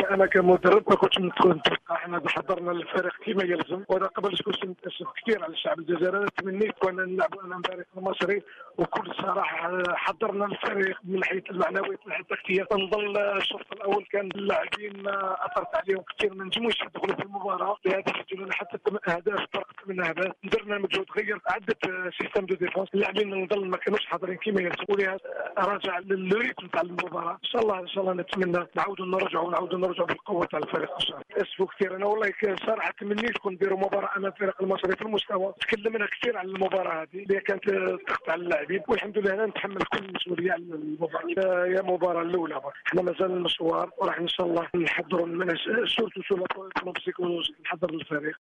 انا كمدرب ما كنتش نتوقع. احنا حضرنا الفريق كما يلزم، وانا قبل كنت متاسف كثير على الشعب الجزائري. انا تمنيت كنا نلعبوا انا الفريق المصري، وكل صراحه حضرنا الفريق من ناحيه المعنويات من ناحيه التكتيك. نظل الشوط الاول كان اللاعبين اثرت عليهم كثير، ما نجموش يدخلوا في المباراه لهذا سجلنا حتى 8 اهداف، فرقت من اهداف. درنا مجهود، غير عده سيستم دو ديفونس. اللاعبين نظل ما كانوش حاضرين كما يلزم، ولهذا راجع للريتم تاع المباراه. ان شاء الله نتمنى نعاودوا نرجعوا بالقوه تاع الفريق ان شاء الله. اسفوا كثير، انا والله صراحه تمنيت كون نديروا مباراه امام الفريق المصري في المستوى. تكلمنا كثير على المباراه هذه اللي كانت ضغط على اللاعبين، والحمد لله انا نتحمل كل المسؤوليه على المباراه. هي المباراه الاولى، احنا مازال المشوار، وراح ان شاء الله نحضروا سورتو نحضر الفريق.